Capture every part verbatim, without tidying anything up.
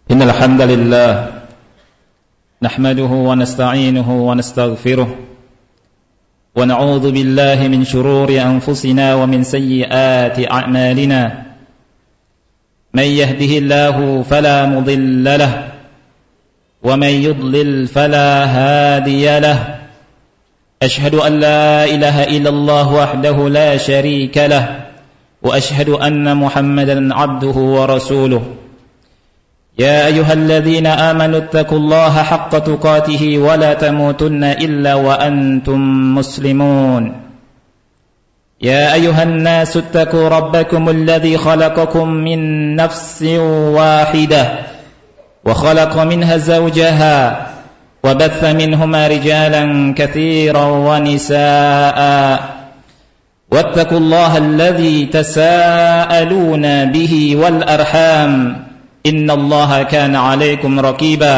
إن الحمد لله نحمده ونستعينه ونستغفره ونعوذ بالله من شرور أنفسنا ومن سيئات أعمالنا من يهده الله فلا مضل له ومن يضلل فلا هادي له أشهد أن لا إله إلا الله وحده لا شريك له وأشهد أن محمدا عبده ورسوله يا أيها الذين آمنوا اتقوا الله حق تقاته ولا تموتن إلا وأنتم مسلمون يا أيها الناس اتقوا ربكم الذي خلقكم من نفس واحدة وخلق منها زوجها وبث منهما رجالا كثيرا ونساء واتقوا الله الذي تساءلون به والأرحام إن الله كان عليكم رقيبا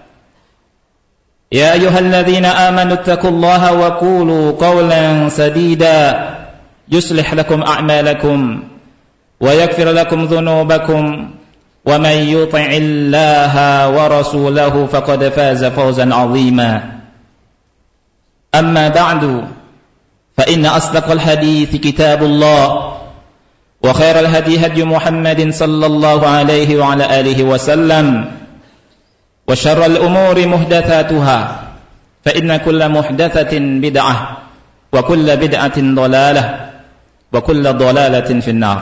يا أيها الذين آمنوا اتقوا الله وقولوا قولا سديدا يصلح لكم أعمالكم ويغفر لكم ذنوبكم ومن يطع الله ورسوله فقد فاز فوزا عظيما أما بعد فإن أصدق الحديث كتاب الله وخير الهدي هدي محمد صلى الله عليه وعلى آله وسلم وشر الأمور محدثاتها فإن كل محدثة بدعة وكل بدعة ضلالة وكل ضلالة في النار.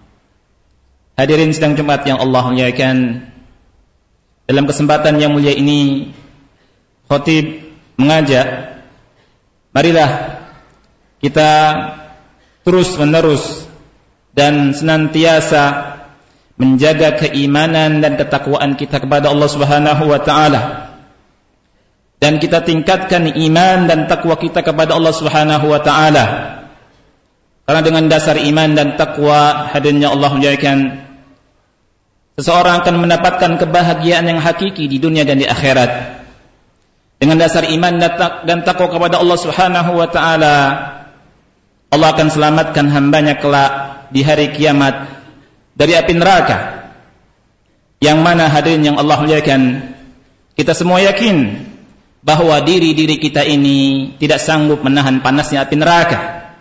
Hadirin sidang Jumat yang Allah muliakan, dalam kesempatan yang mulia ini khatib mengajak, marilah kita terus menerus dan senantiasa menjaga keimanan dan ketakwaan kita kepada Allah Subhanahu wa taala, dan kita tingkatkan iman dan takwa kita kepada Allah Subhanahu wa taala, karena dengan dasar iman dan takwa, hadirnya Allah muliakan, seseorang akan mendapatkan kebahagiaan yang hakiki di dunia dan di akhirat. Dengan dasar iman dan takwa kepada Allah Subhanahu wa taala, Allah akan selamatkan hambanya kelak di hari kiamat dari api neraka, yang mana hadirin yang Allah muliakan, kita semua yakin bahwa diri-diri kita ini tidak sanggup menahan panasnya api neraka.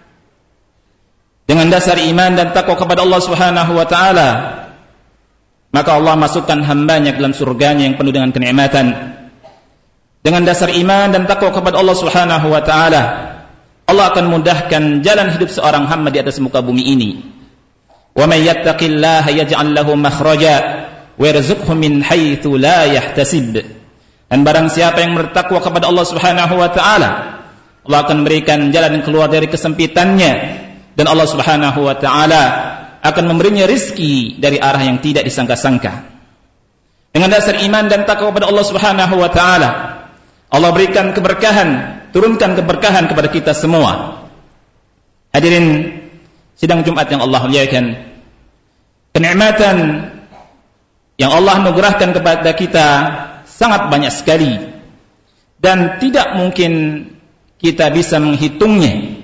Dengan dasar iman dan takwa kepada Allah Subhanahu wa taala, maka Allah masukkan hambanya ke dalam surganya yang penuh dengan kenikmatan. Dengan dasar iman dan takwa kepada Allah Subhanahu wa taala, Allah akan mudahkan jalan hidup seorang hamba di atas muka bumi ini. Wa may yattaqillaha yaj'al lahu makhraja wa yarzuqhu min haitsu la yahtasib. Dan barang siapa yang bertakwa kepada Allah Subhanahu wa taala, Allah akan berikan jalan keluar dari kesempitannya, dan Allah Subhanahu wa taala akan memberinya rizki dari arah yang tidak disangka-sangka. Dengan dasar iman dan takwa kepada Allah Subhanahu wa taala, Allah berikan keberkahan, turunkan keberkahan kepada kita semua. Hadirin sidang Jumat yang Allah muliakan, kenikmatan yang Allah anugerahkan kepada kita sangat banyak sekali, dan tidak mungkin kita bisa menghitungnya.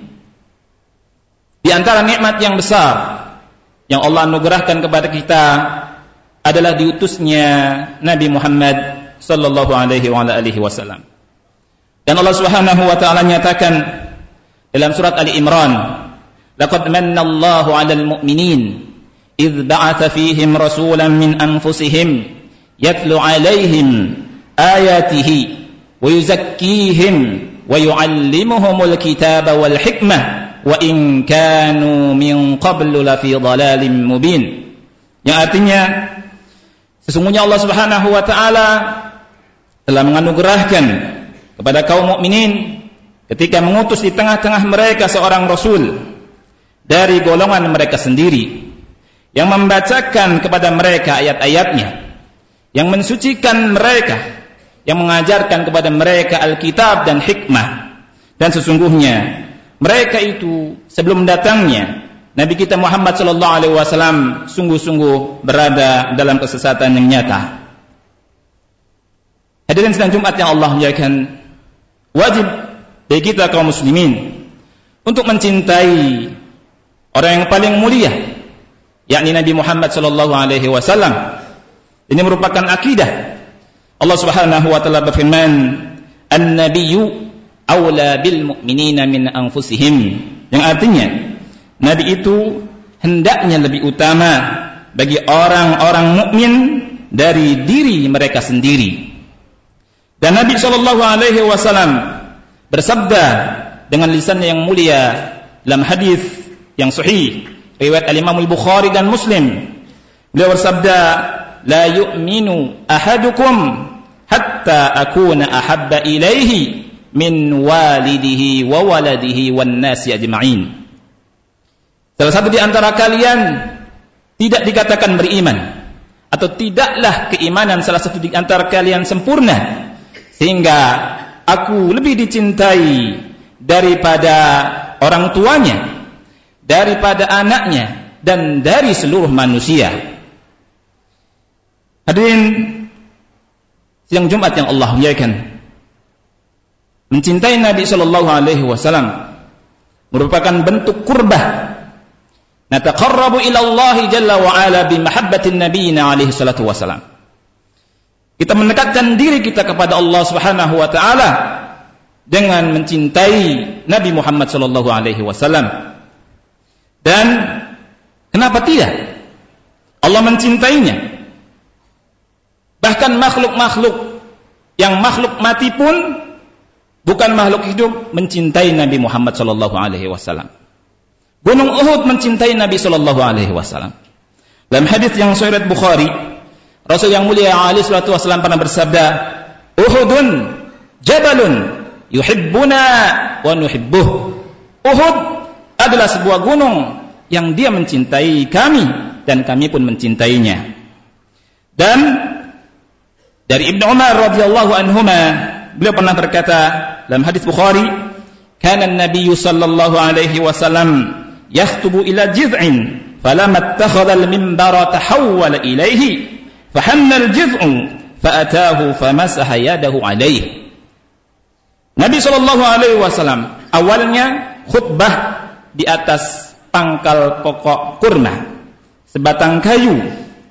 Di antara nikmat yang besar yang Allah anugerahkan kepada kita adalah diutusnya Nabi Muhammad sallallahu alaihi wasallam. Dan Allah Subhanahu wa taala nyatakan dalam surat Ali Imran, laqad manna Allahu 'alal mu'minin idz ba'atha fihim rasulan min anfusihim yatlu 'alaihim ayatihi wa yuzakkihim wa yu'allimuhumul kitaba wal hikmah wa in kanu min qablu lafi dhalalin mubin. Yang artinya, sesungguhnya Allah Subhanahu wa taala telah menganugerahkan kepada kaum mukminin ketika mengutus di tengah-tengah mereka seorang rasul dari golongan mereka sendiri, yang membacakan kepada mereka ayat-ayatnya, yang mensucikan mereka, yang mengajarkan kepada mereka Alkitab dan hikmah. Dan sesungguhnya mereka itu sebelum datangnya Nabi kita Muhammad sallallahu alaihi wasallam sungguh-sungguh berada dalam kesesatan yang nyata. Hadirin sidang Jumat yang Allah muliakan, wajib bagi kita kaum muslimin untuk mencintai orang yang paling mulia, yakni Nabi Muhammad sallallahu alaihi wasallam, Ini merupakan akidah. Allah Subhanahu wa taala berfirman, "An-nabiyyu aula bil mu'minina min anfusihim." Yang artinya, nabi itu hendaknya lebih utama bagi orang-orang mukmin dari diri mereka sendiri. Dan Nabi sallallahu alaihi wasallam bersabda dengan lisannya yang mulia dalam hadis yang sahih riwayat al-Imam al-Bukhari dan Muslim. Beliau bersabda, "La yu'minu ahadukum hatta akuna ahabba ilaihi min walidihi wa waladihi wan nasi ajma'in." Salah satu di antara kalian tidak dikatakan beriman, atau tidaklah keimanan salah satu di antara kalian sempurna sehingga aku lebih dicintai daripada orang tuanya, daripada anaknya, dan dari seluruh manusia. Hadirin siang Jumat yang Allah muliakan, mencintai Nabi sallallahu alaihi wasallam merupakan bentuk qurbah. Nataqarrabu ila Allah jalla wa ala bi mahabbatin nabiyina alaihi salatu wasalam. Kita mendekatkan diri kita kepada Allah Subhanahu wa taala dengan mencintai Nabi Muhammad sallallahu alaihi wasallam. Dan kenapa tidak? Allah mencintainya. Bahkan makhluk-makhluk yang makhluk mati pun bukan makhluk hidup mencintai Nabi Muhammad sallallahu alaihi wasallam. Gunung Uhud mencintai Nabi sallallahu alaihi wasallam. Dalam hadis yang sahih Bukhari, Rasul yang mulia alaihi salatu wasallam pernah bersabda, "Uhudun jabalun yuhibbuna wa nuhibbuh." Uhud adalah sebuah gunung yang dia mencintai kami dan kami pun mencintainya. Dan dari Ibnu Umar radhiyallahu anhuma, beliau pernah berkata dalam hadis Bukhari, "Kana an-nabiy sallallahu alaihi wasallam yakhtubu ila jiz'in falamma ittakhadha al-minbara tahawwala ilayhi fahanna al-jiz'u faatahu famasaha yadahu alayhi." Nabi sallallahu alaihi wasallam awalnya khutbah di atas pangkal pokok kurma, sebatang kayu.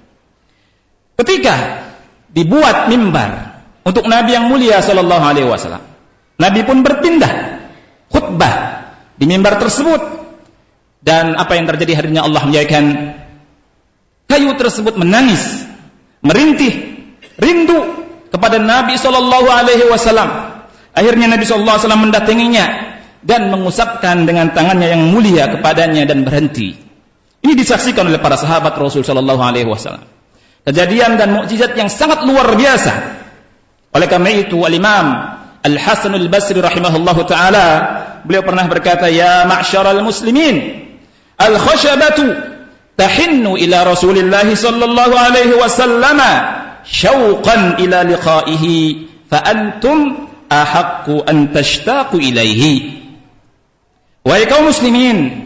Ketika dibuat mimbar untuk Nabi yang mulia sallallahu alaihi wasallam, Nabi pun berpindah khutbah di mimbar tersebut. Dan apa yang terjadi hadirin Allah muliakan, kayu tersebut menangis, merintih, rindu kepada Nabi sallallahu alaihi wasallam. Akhirnya Nabi sallallahu alaihi wasallam mendatanginya dan mengusapkan dengan tangannya yang mulia kepadanya dan berhenti. Ini disaksikan oleh para sahabat Rasul sallallahu alaihi wasallam. Kejadian dan mukjizat yang sangat luar biasa. Oleh karena itu Al-Imam Al-Hasan Al-Basri rahimahullahu taala, beliau pernah berkata, "Ya ma'syaral muslimin, al-khashabatu tahinnu ila Rasulillah sallallahu alaihi wasallam syauqan ila liqa'ihi fa antum ahaqqu an tashtaqu ilaihi." Wahai kaum muslimin,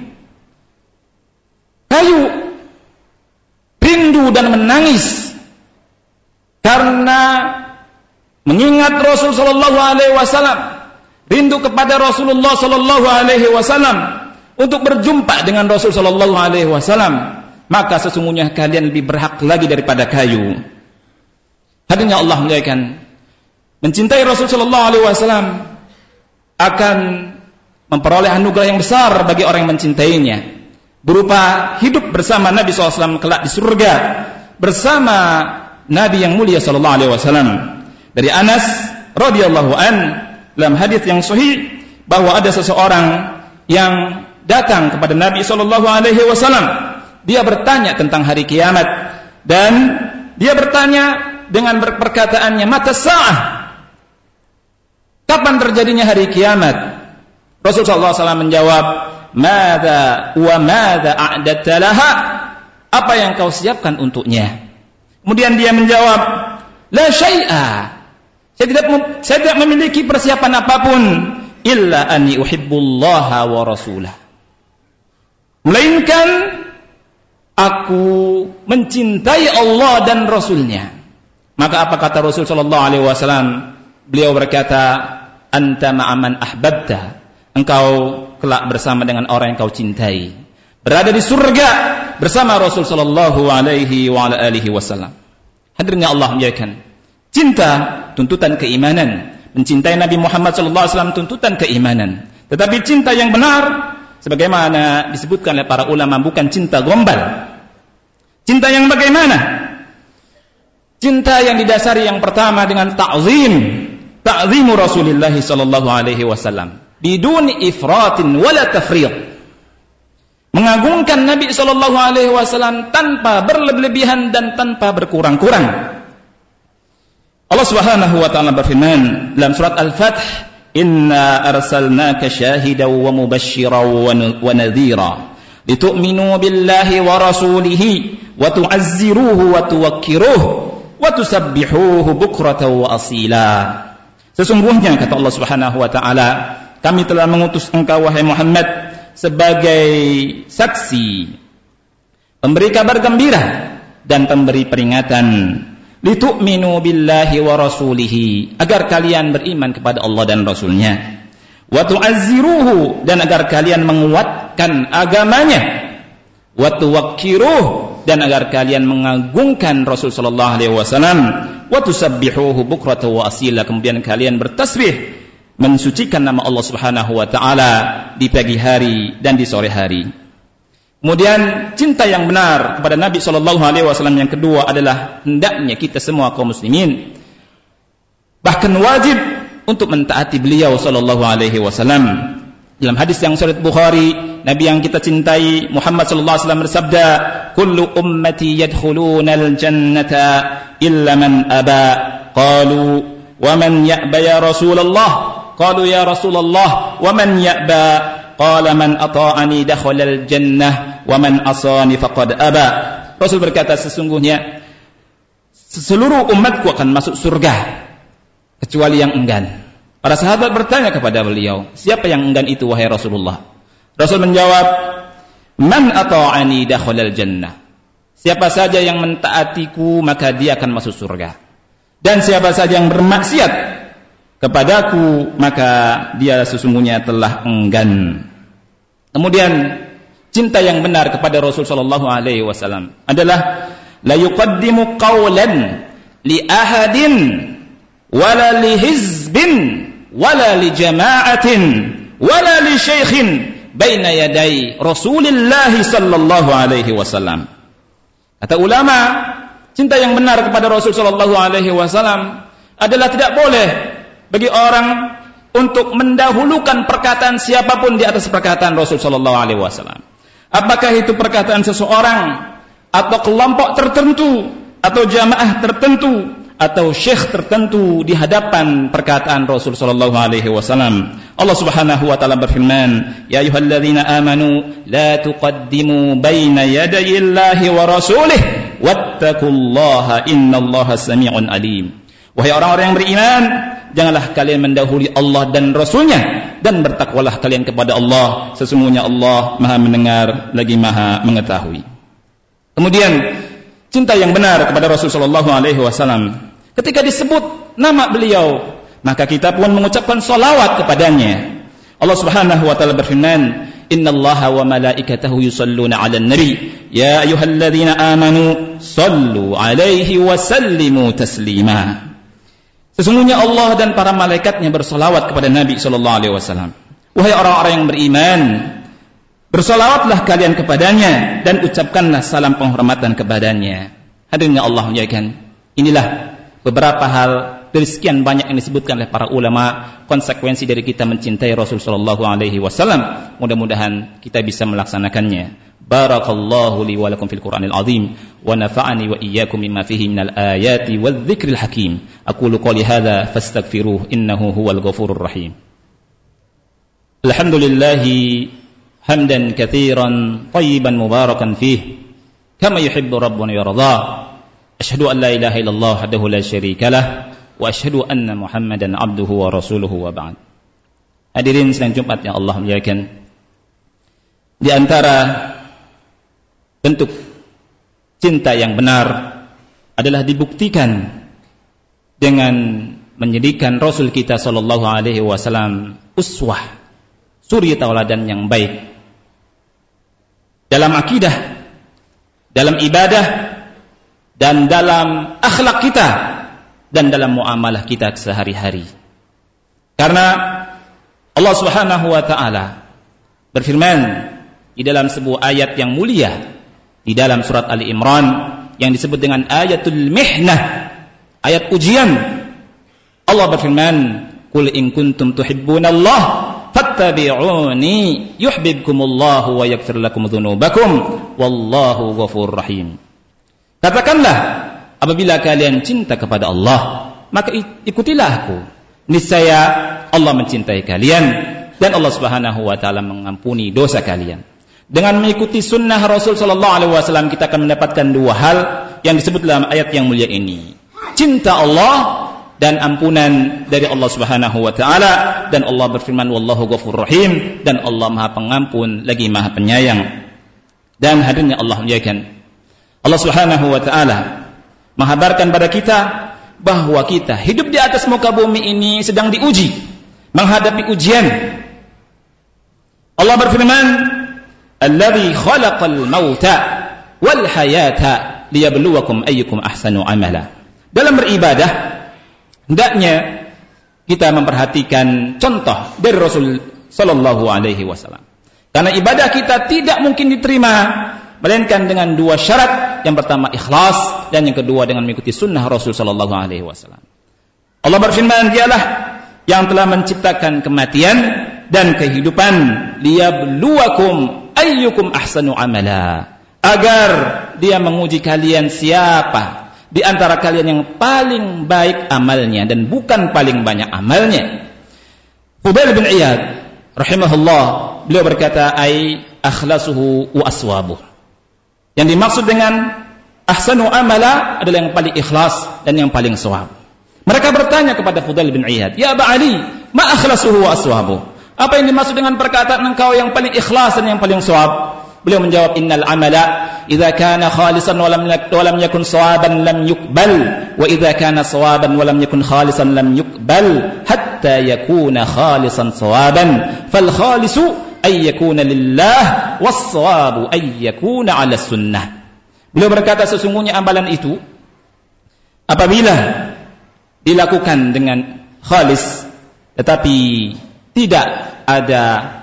kayu rindu dan menangis karena mengingat Rasul sallallahu alaihi wasallam, rindu kepada Rasulullah sallallahu alaihi wasallam untuk berjumpa dengan Rasul sallallahu alaihi wasallam, maka sesungguhnya kalian lebih berhak lagi daripada kayu. Hadirin Allah muliakan, mencintai Rasul sallallahu alaihi wasallam akan memperoleh anugerah yang besar bagi orang yang mencintainya, berupa hidup bersama Nabi sallallahu alaihi wasallam kelak di surga bersama Nabi yang mulia sallallahu alaihi wasallam. Dari Anas radhiyallahu an dalam hadis yang sahih bahwa ada seseorang yang datang kepada Nabi sallallahu alaihi wasallam. Dia bertanya tentang hari kiamat dan dia bertanya dengan perkataannya, "Mata sa'ah?" Kapan terjadinya hari kiamat? Rasul sallallahu alaihi wasallam menjawab, "Madza wa madza a'dadta laha?" Apa yang kau siapkan untuknya? Kemudian dia menjawab, "La syai'a." Saya tidak saya tidak memiliki persiapan apapun illa anni uhibbullaha wa rasulah. Melainkan aku mencintai Allah dan Rasulnya. Maka apa kata Rasul sallallahu alaihi wasallam? Beliau berkata, "Anta ma'aman ahbabta." Engkau kelak bersama dengan orang yang kau cintai, berada di surga bersama Rasul sallallahu alaihi wa ala alihi wasallam. Hadirnya Allah muliakan. Cinta tuntutan keimanan. Mencintai Nabi Muhammad sallallahu alaihi wasallam tuntutan keimanan. Tetapi cinta yang benar sebagaimana disebutkan oleh para ulama bukan cinta gombal. Cinta yang bagaimana? Cinta yang didasari yang pertama dengan ta'zim. Ta'zimu Rasulullah sallallahu alaihi wasallam biduni ifratin wala tafriq. Mengagungkan Nabi sallallahu alaihi wasallam tanpa berlebihan dan tanpa berkurang-kurang. Allah Subhanahu wa taala berfirman dalam surat Al-Fath, "Inna arsalnaka syahidan wa mubasysyiran wa nadhira litu'minu billahi wa rasulihi wa tu'azziruhu wa tuwakkiruhu wa tusabbihuhu bukratan wa asila." Sesungguhnya kata Allah Subhanahu wa taala, kami telah mengutus engkau wahai Muhammad sebagai saksi, pemberi kabar gembira dan pemberi peringatan, litu'minu billahi wa rasulihi, agar kalian beriman kepada Allah dan Rasulnya, wa tu'azziruhu, dan agar kalian menguatkan agamanya, wa tuwakkiruhu, dan agar kalian mengagungkan Rasul sallallahu alaihi wasallam, wa tusabbihuhu bukratan wa asila, kemudian kalian bertasbih mensucikan nama Allah Subhanahu wa taala di pagi hari dan di sore hari. Kemudian cinta yang benar kepada Nabi sallallahu alaihi wasallam yang kedua adalah hendaknya kita semua kaum muslimin bahkan wajib untuk mentaati beliau sallallahu alaihi wasallam. Dalam hadis yang sahih Bukhari, Nabi yang kita cintai Muhammad sallallahu alaihi wasallam bersabda, "Kullu ummati yadkhuluna al-jannata illa man aba." Qalu, "Wa man ya'ba ya Rasulullah?" Qalu, "Ya Rasulullah, wa man ya'ba?" Qala, "Man ata'ani dakhala al-jannah wa man asani faqad aba." Rasul berkata, sesungguhnya seluruh umatku akan masuk surga kecuali yang enggan. Para sahabat bertanya kepada beliau, siapa yang enggan itu wahai Rasulullah? Rasul menjawab, "Man ata'ani dakhala al-jannah." Siapa saja yang mentaatiku maka dia akan masuk surga. Dan siapa saja yang bermaksiat kepadaku maka dia sesungguhnya telah enggan. Kemudian cinta yang benar kepada Rasul sallallahu alaihi wasallam adalah la yuqaddimu qawlan li ahadin wala li hizbin wala li jama'atin wala li syaikhin baina yaday Rasulillah sallallahu alaihi wasallam. Kata ulama, cinta yang benar kepada Rasul sallallahu alaihi wasallam adalah tidak boleh bagi orang untuk mendahulukan perkataan siapapun di atas perkataan Rasul sallallahu alaihi wasallam. Apakah itu perkataan seseorang atau kelompok tertentu atau jamaah tertentu atau syekh tertentu di hadapan perkataan Rasul sallallahu alaihi wasallam. Allah Subhanahu wa taala berfirman, "Ya ayyuhalladzina amanu la tuqaddimu baina yadayillahi wa rasulih wattaqullaha innallaha samii'un alim." Wahai orang-orang yang beriman, janganlah kalian mendahului Allah dan Rasulnya, dan bertakwalah kalian kepada Allah, sesungguhnya Allah Maha mendengar lagi Maha mengetahui. Kemudian cinta yang benar kepada Rasul sallallahu alaihi wasallam, ketika disebut nama beliau maka kita pun mengucapkan salawat kepadanya. Allah Subhanahu wa taala berfirman, "Innallaha wa malaikatahu yusalluna 'alan nabi, ya ayyuhalladzina amanu sallu 'alaihi wa sallimu taslima." Sesungguhnya Allah dan para malaikatnya bersalawat kepada Nabi sallallahu alaihi wasallam. Wahai orang-orang yang beriman, bersalawatlah kalian kepadanya dan ucapkanlah salam penghormatan kepadanya. Hadirin Allah muliakan. Inilah beberapa hal dari sekian banyak yang disebutkan oleh para ulama, konsekuensi dari kita mencintai Rasul sallallahu alaihi wasallam. Mudah-mudahan kita bisa melaksanakannya. Barakallahu li wa lakum fil Qur'anil azim wa nafa'ani wa iyyakum mimma fihi minal ayati wadh-dhikril hakim. Aqulu qali hadza fastaghfiruhu innahu huwal ghafurur rahim. Alhamdulillahi hamdan katsiran tayyiban mubarakan fihi kama yuhibbu rabbuna yarda. Asyhadu an la ilaha illallah wahdahu la syarika lah wa asyhadu anna Muhammadan abduhu wa rasuluhu wa ba'd. Hadirin sidang Jumat yang Allah muliakan, di antara bentuk cinta yang benar adalah dibuktikan dengan menjadikan Rasul kita sallallahu alaihi wasallam uswah, suri tauladan yang baik dalam akidah, dalam ibadah, dan dalam akhlak kita dan dalam muamalah kita sehari-hari. Karena Allah Subhanahu wa taala berfirman di dalam sebuah ayat yang mulia di dalam surat Ali Imran yang disebut dengan ayatul mihnah, ayat ujian. Allah berfirman, "Qul in kuntum tuhibbunallah fattabi'uni yuhibbukumullahu wa yaghfir lakum dzunubakum wallahu ghafurur rahim." Katakanlah, apabila kalian cinta kepada Allah, maka ikutilah aku. Niscaya Allah mencintai kalian dan Allah Subhanahu wa taala mengampuni dosa kalian. Dengan mengikuti sunnah Rasul sallallahu alaihi wasallam kita akan mendapatkan dua hal yang disebut dalam ayat yang mulia ini. Cinta Allah dan ampunan dari Allah Subhanahu wa taala, dan Allah berfirman wallahu ghafurur rahim, dan Allah Maha Pengampun lagi Maha Penyayang. Dan hadirnya Allah muliakan, Allah Subhanahu wa taala menghabarkan pada kita bahwa kita hidup di atas muka bumi ini sedang diuji, menghadapi ujian. Allah berfirman, "Allazi khalaqal mauta wal hayata liyabluwakum ayyukum ahsanu amala." Dalam beribadah hendaknya kita memperhatikan contoh dari Rasul sallallahu alaihi wasallam. Karena ibadah kita tidak mungkin diterima melainkan dengan dua syarat. Yang pertama ikhlas, dan yang kedua dengan mengikuti sunnah Rasul sallallahu alaihi wasallam. Allah berfirman, "Dialah yang telah menciptakan kematian dan kehidupan, liyabluwakum ayyukum ahsanu amala." Agar Dia menguji kalian siapa di antara kalian yang paling baik amalnya dan bukan paling banyak amalnya. Fudail bin Iyad rahimahullah, beliau berkata, "Ai akhlasuhu wa aswabuh." Yang dimaksud dengan ahsanu amala adalah yang paling ikhlas dan yang paling shawab. Mereka bertanya kepada Fudail bin Iyad, "Ya Aba Ali, ma akhlasuhu wa aswabuh?" Apa yang dimaksud dengan perkataan engkau yang paling ikhlas dan yang paling shawab? Beliau menjawab, "Innal amala idza kana khalisan wa lam wa lam yakun shawaban lam yuqbal, wa idza kana shawaban wa lam yakun khalisan lam yuqbal, hatta yakuna khalisan shawaban, fal khalisu ay yakuna lillah was-shawabu ay yakuna 'ala sunnah." Beliau berkata, sesungguhnya amalan itu apabila dilakukan dengan khalis tetapi tidak ada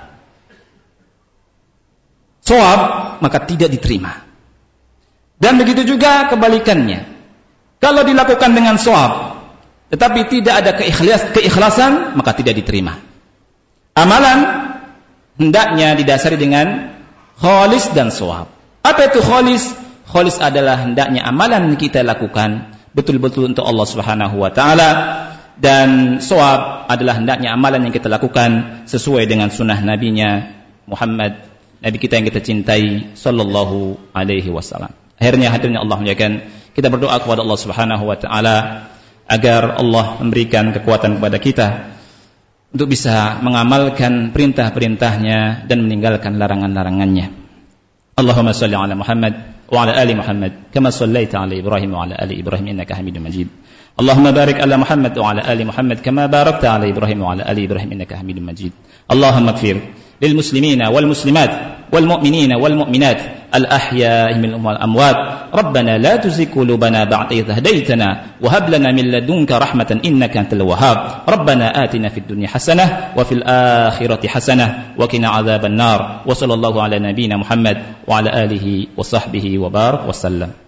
shawab, maka tidak diterima. Dan begitu juga kebalikannya. Kalau dilakukan dengan shawab tetapi tidak ada keikhlas, keikhlasan, maka tidak diterima. Amalan hendaknya didasari dengan khalis dan shawab. Apa itu khalis? Khalis adalah hendaknya amalan kita lakukan betul-betul untuk Allah Subhanahu wa taala, dan shawab adalah hendaknya amalan yang kita lakukan sesuai dengan sunnah nabinya Muhammad, nabi kita yang kita cintai sallallahu alaihi wasallam. Akhirnya hadirnya Allah muliakan, kita berdoa kepada Allah Subhanahu wa taala agar Allah memberikan kekuatan kepada kita untuk bisa mengamalkan perintah-perintahnya dan meninggalkan larangan-larangannya. Allahumma salli ala Muhammad wa ala ali Muhammad kama sallaita ala Ibrahim wa ala ali Ibrahim innaka Hamidum Majid. Allahumma barik ala Muhammad wa ala ali Muhammad kama barakta ala Ibrahim wa ala ali Ibrahim innaka Hamidum Majid. Allahumma ighfir lil muslimina wal muslimat wal mu'minina wal mu'minat al ahya'i minhum wal amwat. Rabbana la tuzigh qulubana ba'da idh hadaytana wa hab lana min ladunka rahmatan innaka antal wahhab. Rabbana atina fid dunya hasanah wa fil akhirati hasanah wa qina adzaban nar. Wa sallallahu ala nabiyyina Muhammad wa ala alihi wa sahbihi wa barak wa sallam.